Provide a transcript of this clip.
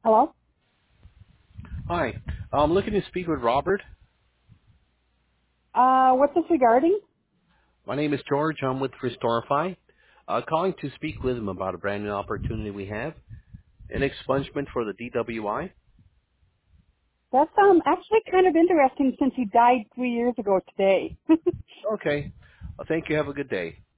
Hello? Hi. I'm looking to speak with Robert. What's this regarding? My name is George. I'm with Restorify. Calling to speak with him about a brand new opportunity we have, an expungement for the DWI. That's actually kind of interesting since he died 3 years ago today. Okay. Thank you. Have a good day.